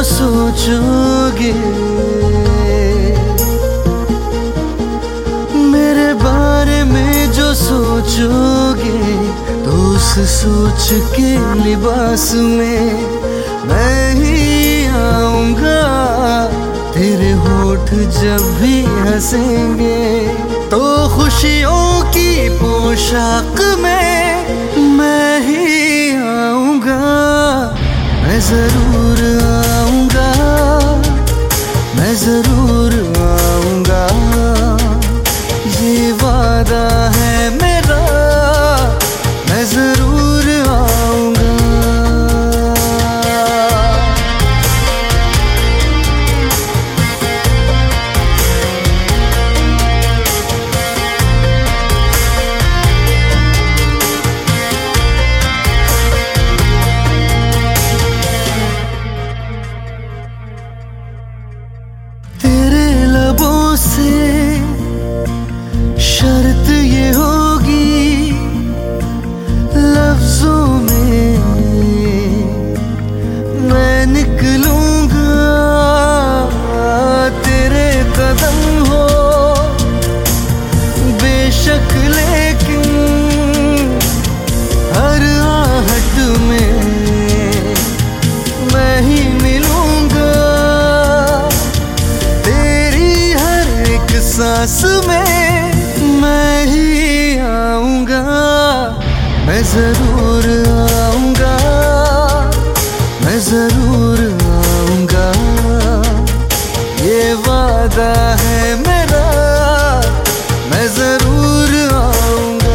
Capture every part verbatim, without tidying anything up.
जो सोचोगे, मेरे बारे में जो सोचोगे, तो उस सोच के लिबास में मैं ही आऊंगा। तेरे होठ जब भी हंसेंगे तो खुशियों की पोशाक में मैं ही आऊंगा। मैं जरूर आऊंगा, मैं जरूर आऊंगा, ये वादा है मेरा, मैं जरूर आऊंगा। तेरे लबों से शर्त ये होगी, लफ्जों में मैं निकलूंगा। तेरे कदम हो बेशक, लेकिन हर आहट में मैं ही मिलूंगा। तेरी हर एक सांस में मैं ही आऊंगा। मैं जरूर आऊंगा, मैं जरूर आऊंगा, ये वादा है मेरा, मैं जरूर आऊंगा।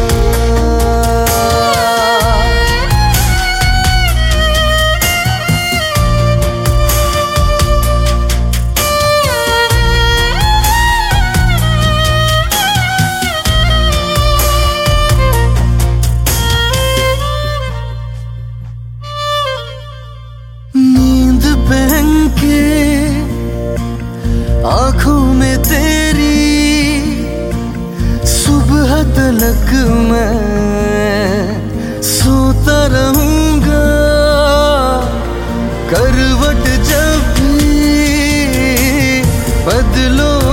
नींद बहन के आंखों में तेरी, सुबह तलक मैं सोता रहूंगा। करवट जब भी बदलो